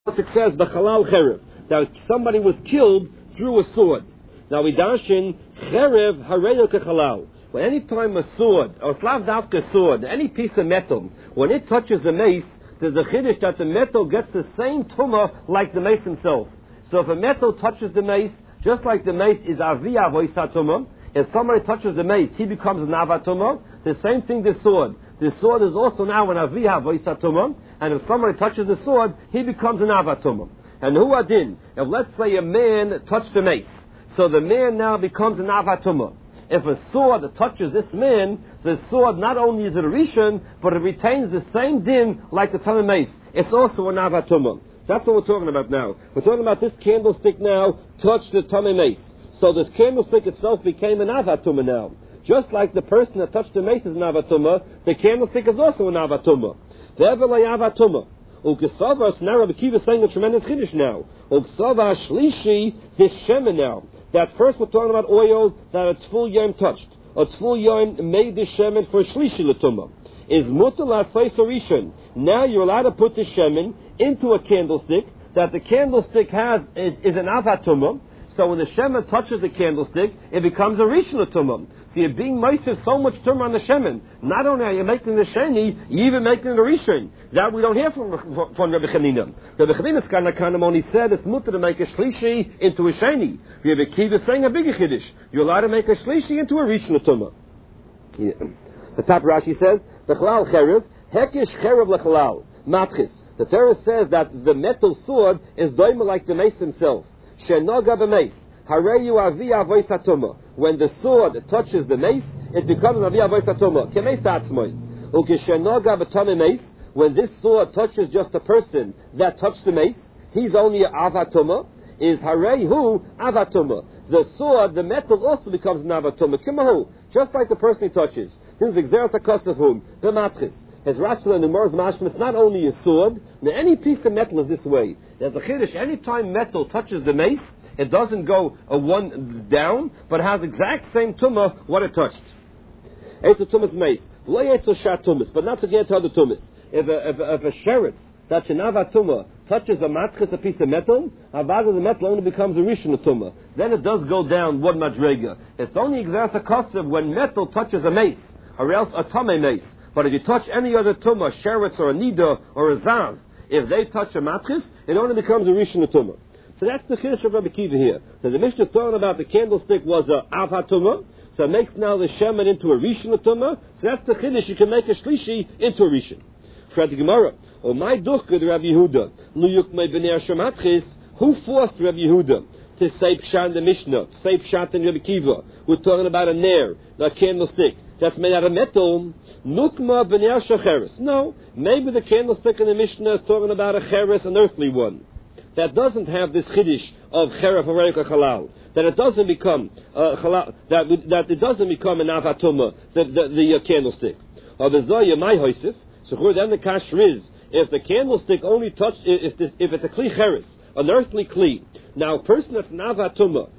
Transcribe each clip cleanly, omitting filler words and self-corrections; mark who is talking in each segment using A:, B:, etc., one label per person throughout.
A: it says b'chalal cherev, that somebody was killed through a sword. Now we darshan cherev hareyo kechalal. When any time a sword, or slav davka sword, any piece of metal, when it touches the mace, there's a chiddush that the metal gets the same tumah like the mace himself. So if a metal touches the mace, just like the mace is aviyah voisatuma, if somebody touches the mace, he becomes an avatuma. The same thing the sword. The sword is also now an aviyah voisatuma, and if somebody touches the sword, he becomes an avatuma. And who adin? If let's say a man touched the mace, so the man now becomes an avatuma. If a sword touches this man, the sword not only is it a rishon, but it retains the same din like the tumah mace. It's also an avatuma. That's what we're talking about now. We're talking about this candlestick now touched the tumah mace. So the candlestick itself became an avatuma now. Just like the person that touched the mace is an avatuma, the candlestick is also an avatuma. The evelay avatuma. Ukesavas, now Rabbi Kiva is saying a tremendous chiddush now. Ukesavas shlishi, this shemen now. That first we're talking about oil that a tful yom touched. A tful yom made this shemen for shlishi l'tumah. Is mutal asay rishon. Now you're allowed to put the shemen into a candlestick that the candlestick is an avatuma. So when the shemen touches the candlestick, it becomes a rishon l'tumah. So you're being moises so much tumah on the shemen. Not only are you making the sheni, you even making the rishon. That we don't hear from Rabbi Chanina. Rabbi Chanina's kind of only said it's mutter to make a shlishi into a sheni. Rabbi Kiva is saying a bigger chiddush. You're allowed to make a shlishi into a rishon l'tumah. Yeah. The top Rashi says, "B'chalal cherev, hekish cherev lechalal matchis." The Torah says that the metal sword is doima like the mace himself. Shenoga b'mace, hareyu avi avois hatuma. When the sword touches the mace, it becomes an avi avois hatuma. Kemeis tatzmoi. Ukeshenoga b'tame mace. When this sword touches just a person that touched the mace, he's only an avatuma. Is hareyu avatuma. The sword, the metal also becomes an avatuma. Kimahu, just like the person he touches. This is exeras hakosavum b'matchis. As Rashi and the Gemara's mashma, it's not only a sword. Now, any piece of metal is this way. There's a chiddush. Any time metal touches the mace, it doesn't go a one down, but has exact same tumah what it touched. It's a tumas mace. It's a shat tumas, but not to get to other tumas. If a sheretz, that's an avatuma, touches a matchis, a piece of metal, avad of the metal only becomes a rishon tumah. Then it does go down one madrega. It's only exeras hakosav when metal touches a mace, or else a tamei mace. But if you touch any other tumah, sheretz or a nida or a zav, if they touch a matchis, it only becomes a rishon tumah. So that's the chiddush of Rabbi Kiva here. So the Mishnah is talking about the candlestick was a av tumah, so it makes now the shemen into a rishon tumah. So that's the chiddush. You can make a shlishi into a rishon. Fred the Gemara, oh my duchka, Rabbi Yehuda, luyuk my b'nei shematchis. Who forced Rabbi Yehuda to say pshat in the Mishnah, to say pshat in Rabbi Kiva? We're talking about a ner, a candlestick that's made out of metal. Nukma b'nei shecheres. No, maybe the candlestick in the Mishnah is talking about a cheres, an earthly one, that doesn't have this chiddush of cheref hareka halal. That it doesn't become halal. That it doesn't become an avatuma. The candlestick. Of the zoya my hoisif. So then the kasher is if the candlestick only touch if it's a kli cheres, an earthly kli. Now a person that's an avatuma,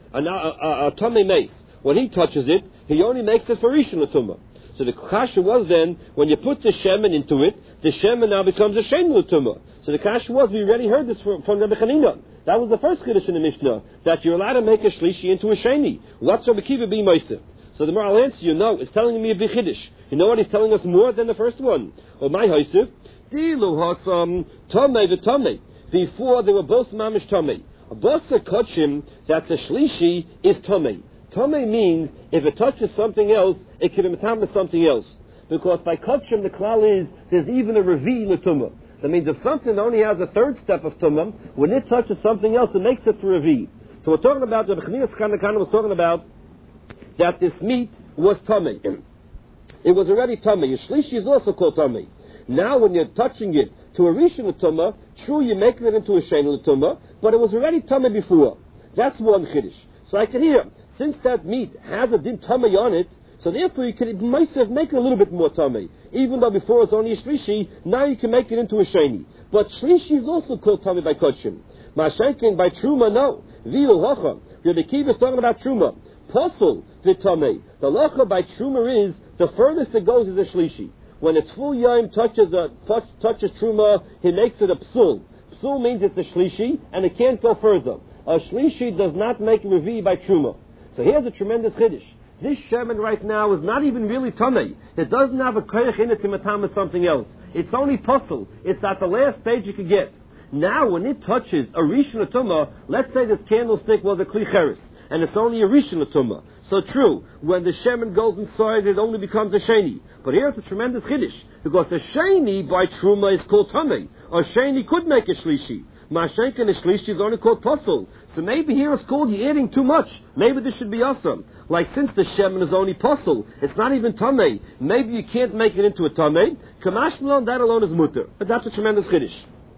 A: a tummy mace, when he touches it, he only makes it for rishon l'tumah. So the kasha was then, when you put the shemen into it, the shemen now becomes a shemen l'tumah. So the kasha was, we already heard this from Rabbi Chanina. That was the first chiddush in the Mishnah, that you're allowed to make a shlishi into a sheni. What's Rabbi Kiva being moisef? So the Gemara will answer you, no, it's telling me a big chiddush. You know what he's telling us more than the first one? Or my hoisef, dilu hasam tamei v'tamei. Before they were both mamish tamei. A basa kachim, that's a shlishi, is tamei. Tamei means if it touches something else, it can be matam with something else. Because by kachim, the klal is there's even a revi l'tumah. That means if something only has a third step of tumah, when it touches something else, it makes it for revi. So we're talking about the B'chnias Kanakana was talking about that this meat was tamei. It was already tamei. Shlishi is also called tamei. Now when you're touching it to a rishon l'tumah, true, you're making it into a shein l'tumah, but it was already tamei before. That's one chiddush. So I can hear, since that meat has a din tamei on it, so therefore you can myself make it a little bit more tamei. Even though before it's only a shlishi, now you can make it into a sheni. But shlishi is also called tamei by kodshim. Mashenkin by truma, no. V'il hocha. Rabbi Kiva is talking about truma. Posel v'tamei. The locha by truma is the furthest it goes is a shlishi. When its full yom touches truma, he makes it a psul. Pasul means it's a shlishi, and it can't go further. A shlishi does not make revi by truma. So here's a tremendous chiddush. This shemen right now is not even really tamei. It doesn't have a koyach in it to matama something else. It's only pasul. It's at the last stage you could get. Now, when it touches a rishon tumah, let's say this candlestick was a kli cheres, and it's only a rishon tumah. So true, when the shemen goes inside, it only becomes a sheni. But here it's a tremendous chiddush, because the sheni by truma is called tamei. A sheni could make a shlishi. Mashenka and a shlishi is only called pasul. So maybe here it's called you're adding too much. Maybe this should be awesome. Like since the shemen is only pasul, it's not even tamei. Maybe you can't make it into a tamei. Kamash malon, that alone is mutter. But that's a tremendous chiddush.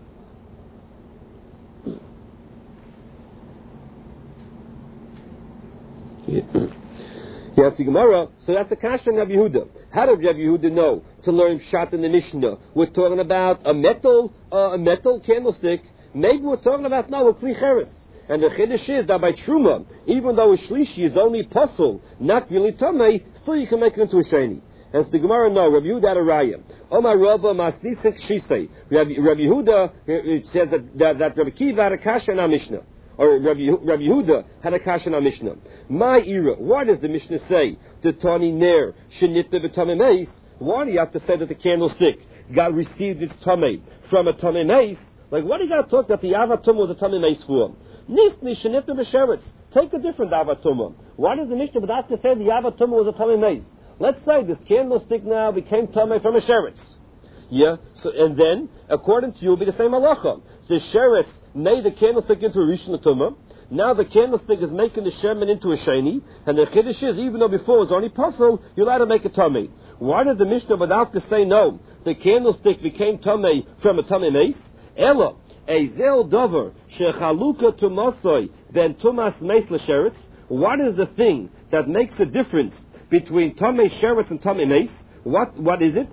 A: You have the Gemara, so that's a kasha in Rabbi Yehuda. How did Rabbi Yehuda know to learn Pshat in the Mishnah? We're talking about a metal candlestick. Maybe we're talking about a kli cheres. And the chiddush is that by truma, even though a shlishi is only pasul, not really tamei, still you can make it into a sheni. And the Gemara no, Rabbi Yehuda had a raya. Omar Rabba masnisik shisei. Rabbi Yehuda says that Rabbi Kiva had a kasha in our Mishnah. Or Rabbi Yehuda had a kasha in our Mishnah. My era, why does the Mishnah say the tani ner shenitna b'tamei meis? Why do you have to say that the candlestick got received its tamei from a tamei meis? Like, what do you got to talk that the avatum was a tamei meis for? Nisni shenitna b'sheretz. Take a different avatum. Why does the Mishnah have to say the avatum was a tamei meis? Let's say this candlestick now became tamei from a sheretz. Yeah, so, and then, according to you, it'll be the same halacha. The sheretz made the candlestick into a rishon tumah. Now the candlestick is making the shemen into a sheni, and the chiddush is, even though before it was only pasul, you're allowed to make a tamei. Why did the Mishnah without to say no? The candlestick became tamei from a tamei meis. Ella, a zel dover shechaluka tumasoi ben tumas meis l'sheretz. What is the thing that makes a difference between tamei sheretz and tamei meis? What is it?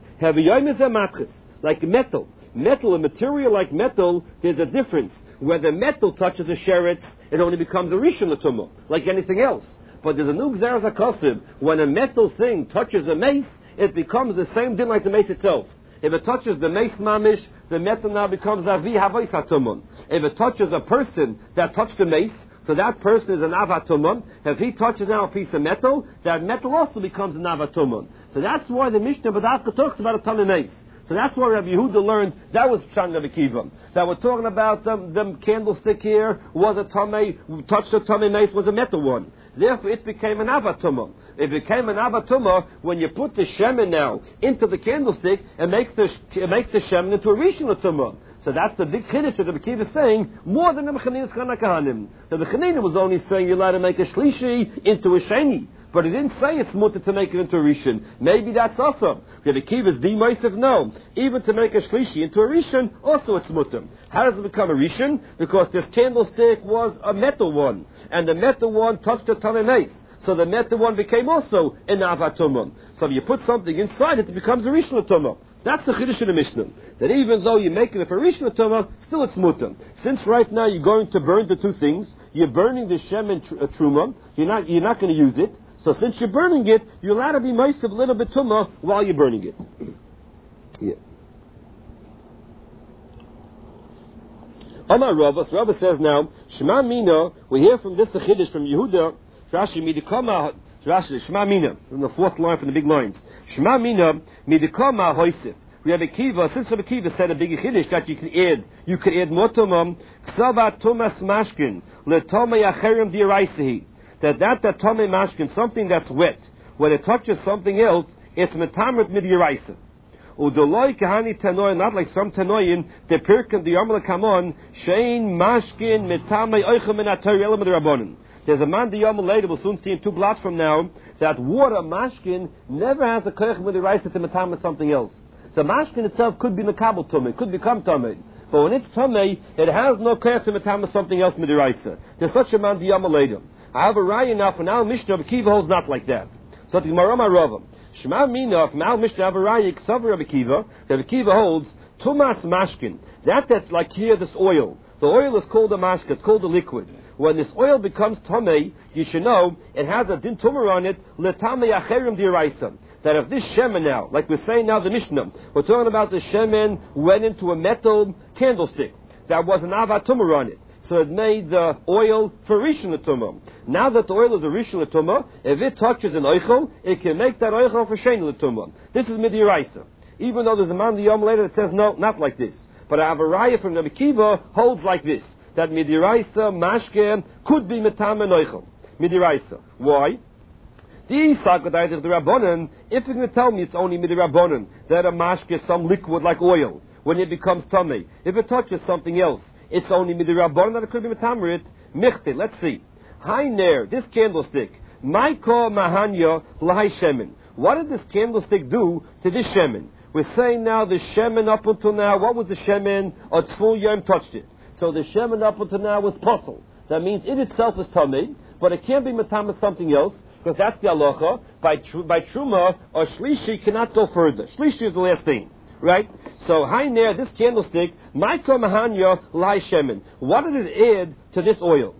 A: Like metal. Metal, a material like metal, there's a difference. Where the metal touches a sheretz, it only becomes a rishon l'tumah, like anything else. But there's a new gzeras hakosib. When a metal thing touches a mace, it becomes the same din like the mace itself. If it touches the mace mamish, the metal now becomes avi havos hatumon. If it touches a person that touched the mace, so that person is an avatumon. If he touches now a piece of metal, that metal also becomes an avatumon. So that's why the Mishnah B'davka talks about a tamei meis. So that's why Rabbi Yehuda learned that was Pshat Rabbi Kiva. That we're talking about the candlestick here was a tamei, touched the tamei meis was a metal one. Therefore, it became an avatumah. It became an avatumah when you put the shemen now into the candlestick and makes the shemen into a rishon tumah. So that's the big chiddush that Rabbi Kiva is saying, more than the Mechaninas Chana Kahanim. The Mechanina was only saying you're allowed to make a shlishi into a sheni. But it didn't say it's mutter to make it into a rishon. Maybe that's awesome. Rabbi Kiva's d-moisef, no. Even to make a shlishi into a rishon, also it's mutter. How does it become a rishon? Because this candlestick was a metal one. And the metal one touched the tamei meis. So the metal one became also an avatumah. So if you put something inside it, it becomes a rishon tumah. That's the chiddush in the Mishnah. That even though you're making it for rishon tumah, still it's mutter. Since right now you're going to burn the two things, you're burning the shemen truma, you're not going to use it. So since you're burning it, you're allowed to be moist a little bit tumah while you're burning it. Yeah. Amar Rava, so Rava says now, Shema Mina, we hear from this the chiddush from Yehuda, Rashi midikama, Rashi Shema Mina, from the fourth line from the big lines. Shema Mina midikama hoisif. We have a kiva. Since Rabbi Kiva said a big chiddush that you could add more tumah, Ksava tumas mashkin letomei acherim di'araisehi. That tamei mashkin, something that's wet, when it touches something else, it's metamrit midyaraisa. Udoloi kahani tanoy, not like some tanoyin, the pirkan the yomla kamon, shein mashkin metamei oichem menatari elam rabbonim. There's a man the yomla later, we'll soon see in 2 blocks from now, that water mashkin never has a koich midyaraisa to metamei something else. The mashkin itself could be mekabel tumei, could become tumei. But when it's tumei, it has no koich to metamei something else midyaraisa. There's such a man the yomla later. I have a raya now for now Mishnah, but Kiva holds not like that. So the Gemara Rava. Shema Mina, from now Mishnah, I have a raya, Ksav Rabbi Kiva, that Rabbi Kiva holds, Tumas Mashkin. That's like here, this oil. The oil is called a mashka, it's called a liquid. When this oil becomes tamei, you should know, it has a din tumor on it, letamei acherim di'araisa. That if this shemen now, like we're saying now the Mishnah, we're talking about the shemen went into a metal candlestick. that was an avatumah on it. So it made the oil for Rishon L'Tumah. Now that the oil is a Rishon L'Tumah, if it touches an oichel, it can make that oichel for Shein L'Tumah. This is Midiraisa. Even though there's a man the Yom later that says no, not like this. But I have a raya from Rabbi Kiva holds like this, that Midiraisa, Mashke, could be Metam and oichel. Midiraisa. Why? The Rabbanan, if you're going to tell me it's only Midirabbanan, that a mashke is some liquid like oil, when it becomes tummy. If it touches something else, it's only Midirabbanan that it could be Metamerit. Michte, let's see. Hi Ner, this candlestick. Maiko Mahanya Lahai Shemen. What did this candlestick do to this Shemen? We're saying now the Shemen up until now, what was the Shemen? A Tzful Yom touched it. So the Shemen up until now was puzzle. That means it itself is tummy, but it can't be Metamer something else. Because that's the halacha. By Truma, or Shlishi cannot go further. Shlishi is the last thing. Right? So, Hainer, this candlestick, Maiko Mahanya Lai Shemen. What did it add to this oil?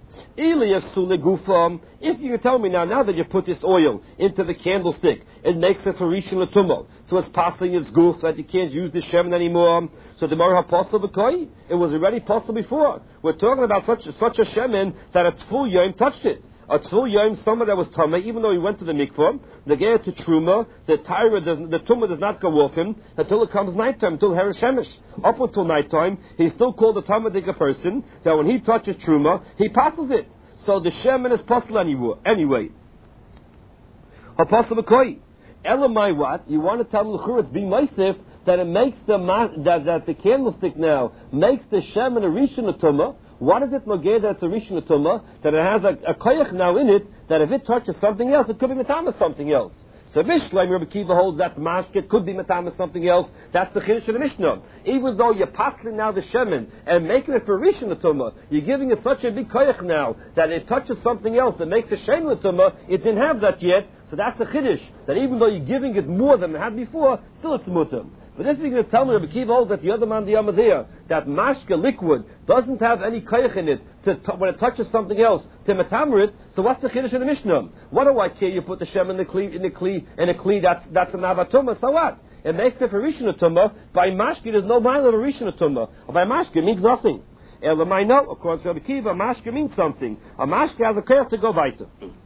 A: If you tell me now that you put this oil into the candlestick, it makes it for Rishon L'Tumah. So it's passing its goof that you can't use the Shemen anymore. So the Mara possible B'koi, it was already possible before. We're talking about such a Shemen that its full Yom touched it. A Tzful Yom, someone that was Tameh, even though he went to the mikvah, the Geir to Truma, the Tumah does not go off him until it comes nighttime, until Herash Shemesh. Up until nighttime, he's still called a Tameh person, that when he touches Truma, he passes it. So the Shemen is possible anyway. Apostle B'koi. Elamai what? You want to tell me it's be Meisif, that it makes that the candlestick now makes the Shemen a Rishon L'Tumah. What is it Nogeh that it's a Rishon L'Tumah, that it has a koyach now in it, that if it touches something else, it could be Matama something else. So Mishlaim, Rabbi Kiva holds that mashket could be Matama something else. That's the Chiddush of the Mishnah. Even though you're passing now the Shemen and making it for Rishon L'Tumah, you're giving it such a big koyach now that it touches something else that makes a Shein L'Tumah. It didn't have that yet, so that's a Chiddush. That even though you're giving it more than it had before, still it's mutter. But if you're going to tell me, Rabbi Kiva holds that the other man, the Yama there, that mashke liquid doesn't have any koyach in it when it touches something else to metamer it. So what's the chiddush in the Mishnah? What do I care? You put the shem in the kli, that's an avatumah. So what? It makes it for Rishon L'Tumah. By mashke, there's no mile of a Rishon L'Tumah. By mashke, it means nothing. Elamai no, according to Rabbi Kiva, mashke means something. A mashke has a koyach to go weiter.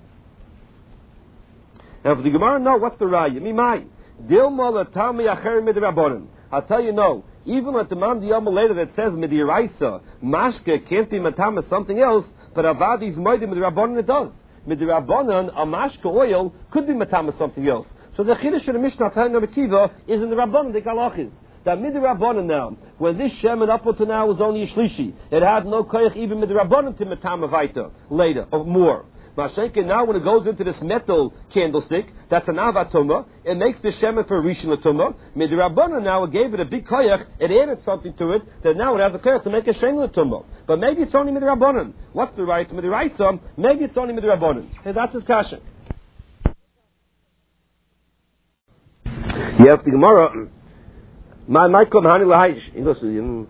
A: Now for the Gemara, no, what's the raya? Mimai. I'll tell you no. Even at the man the Yom later that says Midiraisa, Mashke can't be Matama something else, but Avadi's Moedim Midirabbanan it does. Midirabbanan, a Mashke oil, could be Matama something else. So the Chiddush of the Mishnah telling Rabbi Kiva is in the Rabbanan, the Galachis. That Midirabbanan now, when this Shemen up until now was only a Shlishi, it had no Koyach even Midirabbanan to Matama Vaita, later, or more. Mashenke, now when it goes into this metal candlestick, that's an avatumah, it makes the shemen for Rishon L'Tumah. Midirabbanan now, it gave it a big koyach, it added something to it, that now it has a koyach to make a shein L'Tumah. But maybe it's only Midirabbanan. What's the right? Midiraisa, maybe it's only Midirabbanan. And that's his kasha. You have the Gemara, my come hani lahaish.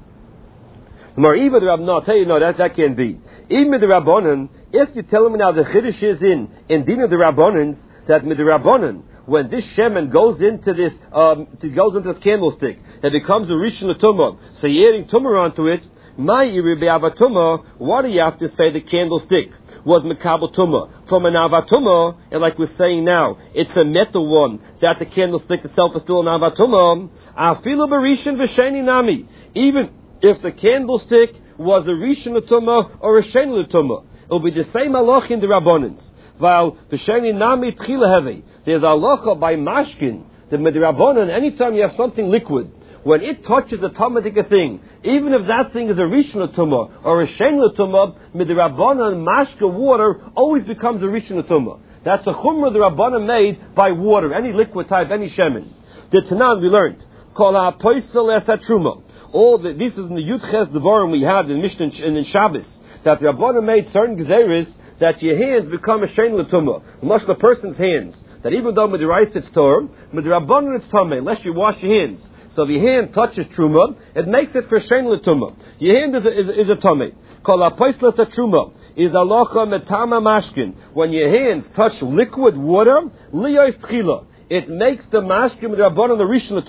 A: No, I'll tell you, no, that can't be. Even with the Rabbanan, if you tell me now the Chiddush is in Din of the Rabbanans, that with the Rabbanan, when this Shemen goes into this candlestick, it becomes a Rishon L'Tumah. So you're adding Tumah onto it. My Iribe Avatumah, what do you have to say the candlestick was Mekabel Tumah? From an Avatumah, and like we're saying now, it's a metal one, that the candlestick itself is still an Avatumah. Afilu Barishan V'Sheni Nami. Even if the candlestick was a Rishon L'Tumah or a Shein L'Tumah, it will be the same halach in the Rabbanans. While the Sheni Nami Tchila Heavy, there's halacha by Mashkin, the Midirabbanan, anytime you have something liquid, when it touches a Talmudic thing, even if that thing is a Rishon L'Tumah or a Shein L'Tumah, Midirabbanan Mashka water always becomes a Rishon L'Tumah. That's a Chumrah the Rabbanan made by water, any liquid type, any Shemin. The Tanan we learned, Kol HaPoisel Es HaTruma. This is in the Yud Ches Devarim we had in Mishnah and in Shabbos, that the Rabbanan made certain gezeres that your hands become a shein l'tumah. Much the person's hands, that even though Midiraisa it's Torah, Midirabbanan it's Tameh, unless you wash your hands. So if your hand touches Truma, it makes it for shein l'tumah. Your hand is a Tameh. Kol HaPoisel Es HaTruma is halacha metama mashkin. When your hands touch liquid water, liyos tchila, it makes the mashkin Midirabbanan the Rishon L'Tumah.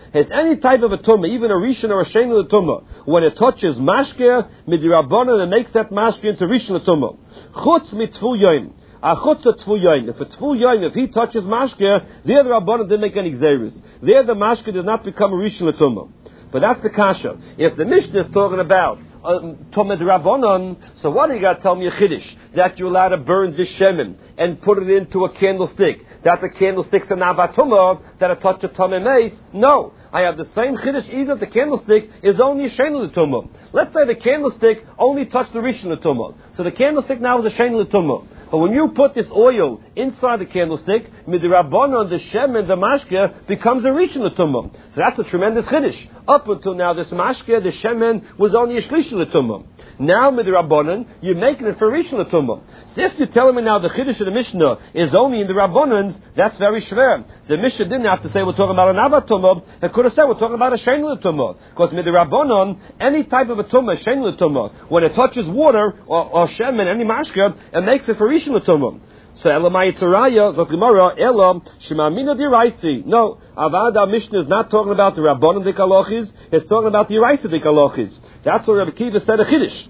A: Has any type of a tumah, even a rishon or a shein l'tumah, when it touches mashke midirabbanan, and makes that mashke into rishon l'tumah. Chutz mitzvu yoim. If a tful yoim, if he touches mashke, there the rabbanan didn't make any gzeirus. There the mashke does not become a rishon l'tumah. But that's the kasha. If the Mishnah is talking about Tomed Rabbanon, so what do you got to tell me a chiddush? That you're allowed to burn this shemen and put it into a candlestick. That the candlestick's an avatuma, that it touches a Tomei Meis? No. I have the same chiddush even if the candlestick is only a shein l'tumah. Let's say the candlestick only touched the rishon l'tumah. So the candlestick now is a shein l'tumah. But when you put this oil inside the candlestick, midirabbanan, the shemen, the mashke, becomes a rishon l'tumah. So that's a tremendous chiddush. Up until now, this mashke, the shemen, was only a shlish l'tumah. Now, midirabbanan, you're making it for rishon l'tumah. So if you're telling me now the chiddush of the Mishnah is only in the rabbanans, that's very schwer. The Mishnah didn't have to say we're talking about an avatumah. It could have said we're talking about a shein l'tumah. Because midirabbanan, any type of a tumah, shein l'tumah, when it touches water or shemen, any mashke, it makes it for rishon l'tumah. So Elamai Tzaraya, Zot Gemara, Elam, Shemamina Diraisi. No, Avada Mishnah is not talking about the Rabbanan Dikalochis, it's talking about the Diraisi Dikalochis. That's what Rabbi Kiva said a Chiddush.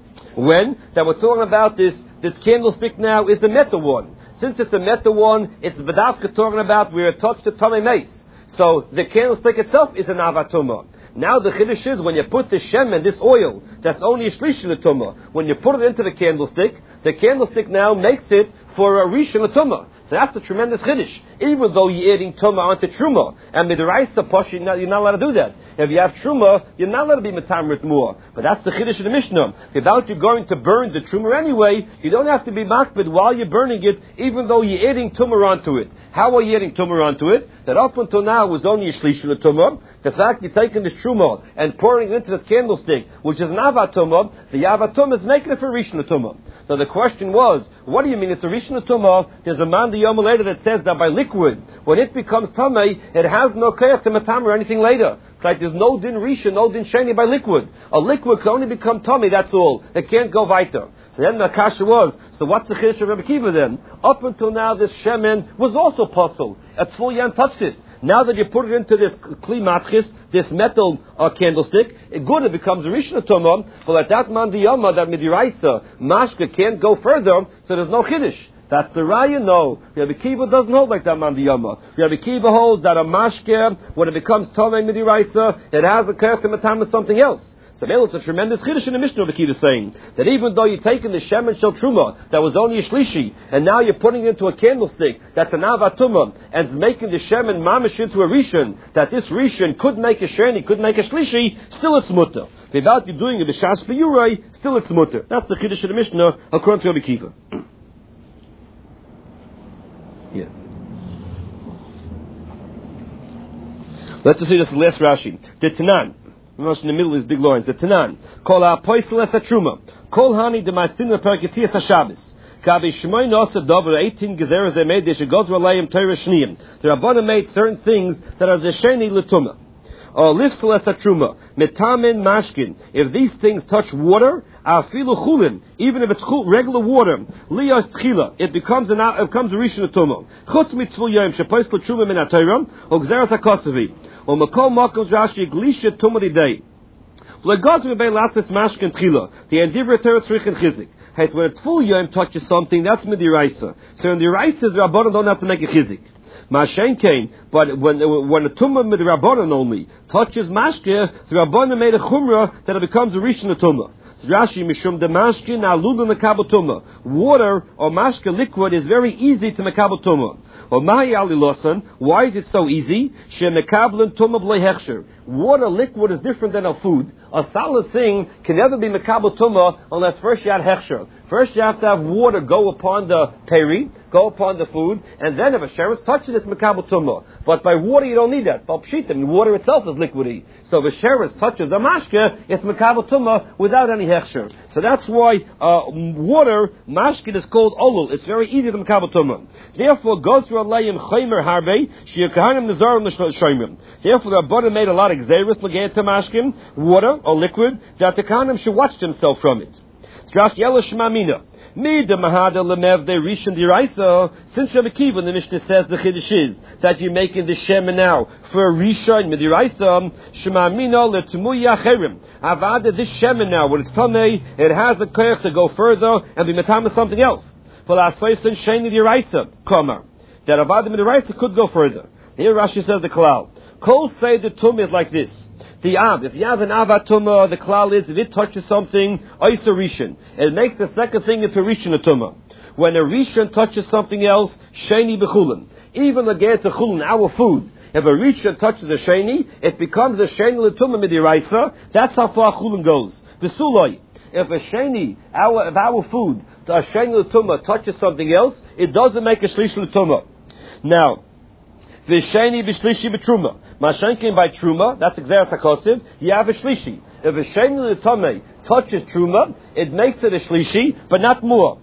A: When? That we're talking about this candlestick now is the meta one. Since it's a meta one, it's Vadavka talking about where it touched the Tomei Meis. So the candlestick itself is an Avatuma. Now the chiddush is when you put this shemen, this oil, that's only a shlish l'tumah. When you put it into the candlestick now makes it for a rishon l'tumah. So that's a tremendous chiddush. Even though you're adding tumah onto truma, and midraisa posh, you're not allowed to do that. If you have truma, you're not allowed to be metamrit more. But that's the chiddush of the Mishnah. Without you going to burn the truma anyway, you don't have to be makbid while you're burning it, even though you're adding tumah onto it. How are you adding tumah onto it? That up until now was only a shlish l'tumah. The fact you're taking this truma and pouring it into this candlestick, which is an avatumah, the avatumah is making it for rishon l'tumah. So the question was, what do you mean it's a rishon l'tumah? There's a man the yom later that says that by liquid, when it becomes tamei, it has no kayach to matam or anything later. It's like there's no din rishon, no din sheni by liquid. A liquid can only become tamei, that's all. It can't go weiter. So then the kasha was, so what's the chiddush of Rabbi Kiva then? Up until now this shemen was also puzzle. A tful yan touched it. Now that you put it into this kli matchis, this metal candlestick, it becomes a rishon l'tumah. But at that man the yama, that midiraisa, mashka can't go further, so there's no chiddush. That's the raya, no. Rabbi Kiva doesn't hold like that man the yama. Rabbi Kiva holds that a mashke, when it becomes tomei midiraisa, it has a kayach to matam with something else. So it's a tremendous chiddush in the Mishnah. The Kiva is saying that even though you're taking the shemen shel truma that was only a shlishi, and now you're putting it into a candlestick that's an avatuma, and it's making the shemen mamish into a rishon, that this rishon could make a sheni, could make a shlishi, still it's mutter. Without you doing it b'shas b'yurei, still it's mutter. That's the chiddush in the Mishnah according to Rabbi Kiva. Yeah. Let's just see this last Rashi. The Tanan. In the middle is big lines. The Tanan. Kol ha'poisel es ha'truma. Kol hani d'ma'asin l'perketiyas ha'shabbos. Kabi shmoy nosa dover 18 gezeres they made. They should go to alayim Torah shniyim. The Rabbanan made certain things that are zesheni l'tumah. Or lifsel es ha'truma. Metamin mashkin. If these things touch water, afilu chulin. Even if it's regular water, liyas tchila. It becomes a rishon l'tumah. Chutz mitzvul yom shepoisel truma min ha'Torah. O gezeres ha'kosavi. Or Makol Makos Rashi Glisha Tumadi Day. Legazmi Bay Lasses Mashkin Tchila. The Endivra Teretz Richin Chizik. Hey, when a full yom touches something, that's midiraisa. So in the Raisa, the Rabbanan don't have to make a chizik. Mashen came, but when a tumah midirabbanan only touches mashke, the Rabbanan made a chumrah that it becomes a rishon tumah. Rashi Mishum the mashkin aludun mekabel tumah. Water or mashke liquid is very easy to mekabel tumah. Why is it so easy? Water, liquid is different than a food. A solid thing can never be mekabel tumah unless first you add hechsher. First you have to have water go upon the peri, go upon the food, and then if a sheretz touches it, it's mekabel tumah. But by water you don't need that. Water itself is liquidy. So if a sheretz touches a mashke, it's mekabel tumah without any hechsher. So that's why water, mashke is called olul. It's very easy to mekabel tumah. Therefore, goes through alayim chaymer harbe, shiakahanim nazarim l'shoymim. Therefore, the Rabbanan made a lot of gzeirus l'geet to mashkim, water or liquid, that the kahanim should watch themselves from it. Drash yelo shmamina. Me the Mahada Lemev de Rishon Diraisa. Since Rabbi Akiva, the Mishnah says the Chiddush is that you're making the Shemen now for a Rishon Midiraisa. Shema Mina Letumuya Cherim. I've added this Shemen now. When it's Tamei, it has a koyach to go further and be Matam with something else. For La Soisin Sheni Diraisa. Kama. That Avada Midiraisa could go further. Here Rashi says the Klal. Kol say the Tum is like this. The Av, if you have an Avatuma, the Klal is, if it touches something, Oisa Rishon. It makes the second thing into Rishon Atuma. When a Rishon touches something else, Sheni B'chulin. Even again to Chulin, our food. If a Rishon touches a Sheni, it becomes a Sheni L'tuma Midiraisa. That's how far Chulin goes. V'suloi. If a Sheni, if our food, a Sheni L'tuma touches something else, it doesn't make a Shlish L'tuma. Now, V'sheni b'shlishi b'truma. Mashenkin by truma, that's Xeras HaKosiv, you have a shlishi. If a sheni l'tamei touches truma, it makes it a shlishi, but not more.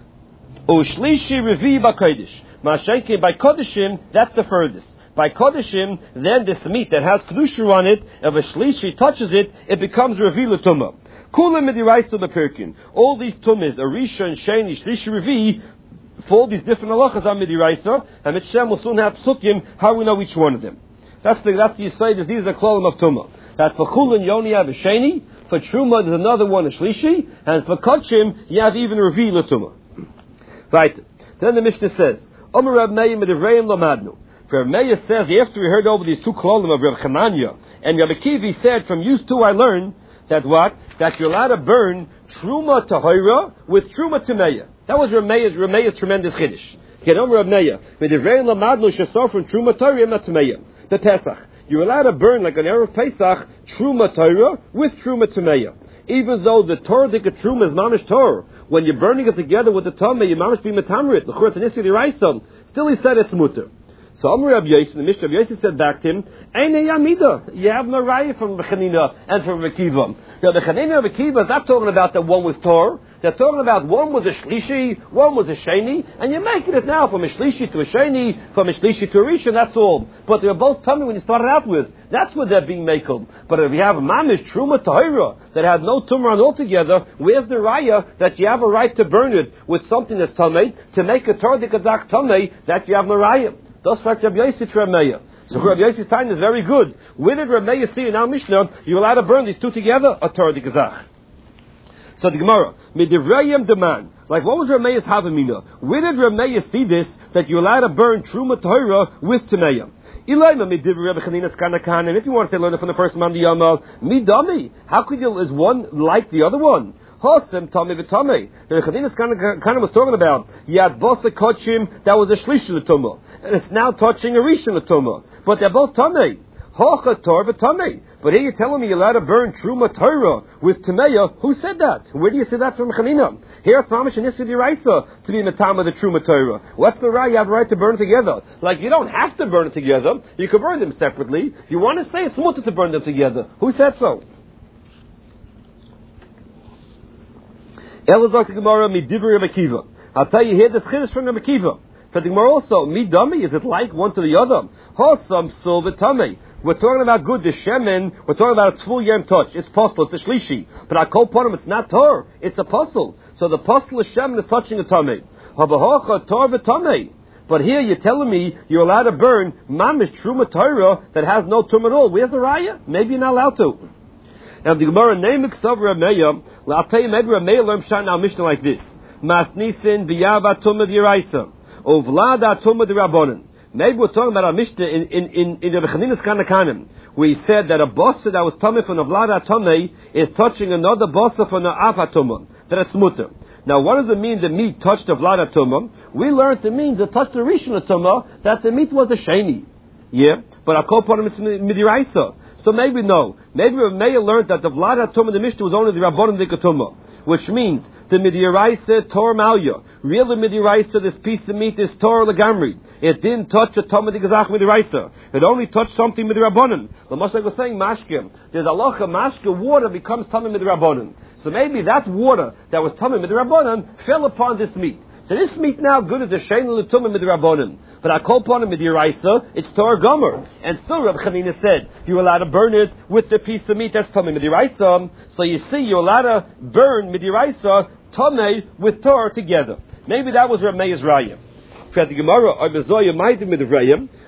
A: O shlishi revi b'kodesh. Mashenkin by kodeshim, that's the furthest. By kodeshim, then this meat that has kedusha on it, if a shlishi touches it, it becomes revi l'tuma. Kula midiraisa b'pirkin. All these tumas, a rishon, sheni, shlishi, revi, for all these different halachas are midiraisa, and Mitzshem will soon have psukim how we know each one of them. That's the Yisayid, these are the klolim of Tumah. That for Chulin you only have a Sheni, for Truma there's another one, a Shlishi, and for Kachim you have even a Revi l'Tumah. Right. Then the Mishnah says, Omer Reb Meir Medivreim Lamadnu. For Reb Meir says, after we heard over these two klolim of Reb Chananya, and Reb Akiva said, from you two I learned, that what? That you're allowed to burn Truma Tahira with Truma Tameya. That was Reb Meir's tremendous chiddush. Get over Reb Meir. Medivreim Lamadnu shesar from Truma Tahira not Tameya. The Pesach. You're allowed to burn like an Erev Pesach Truma Torah with Truma Tameya. Even though the Torah Dika Truma is Mamish Torah, when you're burning it together with the Tameh, you Mamish be Metamrit. The Church and Isi Raisa. Still he said it's mutter. So Amr Rabbi Yosef, the Mishnah Rabbi Yosef said back to him, Eine Yamida. You have no raya from Chanina and from Akiva. Now the Chanina of Akiva is not talking about that one was Torah. They're talking about one was a Shlishi, one was a Sheni, and you're making it now from a Shlishi to a Sheni, from a Shlishi to a Rishon, that's all. But they're both tummy when you started out with. That's what they're being makel. But if you have a Mamish Truma Tahira that had no Tumran altogether, where's the Raya that you have a right to burn it with something that's Tamei, to make a Torah Dikadak Tamei, that you have no Raya? That's like Rabbi Yosef to Rabbi Meir. So Rabbi Yosef's time is very good. Where did Rabbi Meir see in our Mishnah, you're allowed to burn these two together? A Torah Dikazach. So the Gemara, Midivrayim demand. Like what was Rabbi Meir's Havamina? Where did Rabbi Meir see this, that you're allowed to burn Truma Torah with Tameya? If you want to say learn it from the first man, the Yama, Midami. How could you, is one like the other one? Hosem Tami v'Tamei. The Chadinas kind of was talking about Yad Bosa Kochim, that was a Shlish L'Tumah, and it's now touching a Rishon L'Tumah, but they're both Tamei. Hocha Torah v'Tamei. But here you're telling me you're allowed to burn Truma Torah with Tameya. Who said that? Where do you see that from Chanina? Here it's Mamish and Isi Raisa to be Matama the Truma Torah. What's the right? You have a right to burn together. Like you don't have to burn it together. You can burn them separately. You want to say it's mutter to burn them together. Who said so? Elazar Gemara Midivri Rabbi Akiva. I'll tell you here the chiddush from Rabbi Akiva. For the Gemara also, Midami, is it like one to the other? Hosam Silvatame. We're talking about good, the Shemen, we're talking about a Tzvul Yem touch. It's possible, it's a Shlishi. But I call upon him, it's not Torah, it's a puzzle. So the puzzle of Shemen is touching a Tameh. Habahocha Torah v'Tameh. But here you're telling me you're allowed to burn Mamish Truma Torah that has no Tum at all. Where's the Raya? Maybe you're not allowed to. Now the Gemara name Iksav Rameya, I'll tell you maybe Rameya learned Shan now Mishnah like this. Masnisin Biyava Tumah D'Iraisa. Ovlada Tumah D'Rabonin. Maybe we're talking about our Mishnah in the Bechaninas Kanakanim, where he said that a bossa that was tummy from a Vlada Tumah is touching another bossa from the Ava Tumah, that it's mutter. Now what does it mean the meat touched the Vlada Tumah? We learned it means it touched the Rishon Tumah, that the meat was a Sheni. Yeah? But I call upon him Midiraisa. So maybe no. Maybe Meir learned that the Vlada Tumah, the Mishnah was only the Rabbanon Dikatumah, which means the Midiraisa Tor Malya. Really Midiraisa, this piece of meat is Tor Lagamri. It didn't touch a Tumah Dikazach Midiraisa. It only touched something Midirabbanon. The Moshe was saying Mashkim. There's Allah Mashkim, water becomes Tumah Midirabbanon. So maybe that water that was Tumah Midirabbanon fell upon this meat. So this meat now good as a Shein L'Tumah Midirabbanon. But I call upon him Midiraisa, it's Torah Gomer. And still Reb Chanina said, you're allowed to burn it with the piece of meat that's Tumah Midiraisa. So you see, you're allowed to burn Midiraisa Tomei with Torah together. Maybe that was Rameir's Raya. For the Gemara,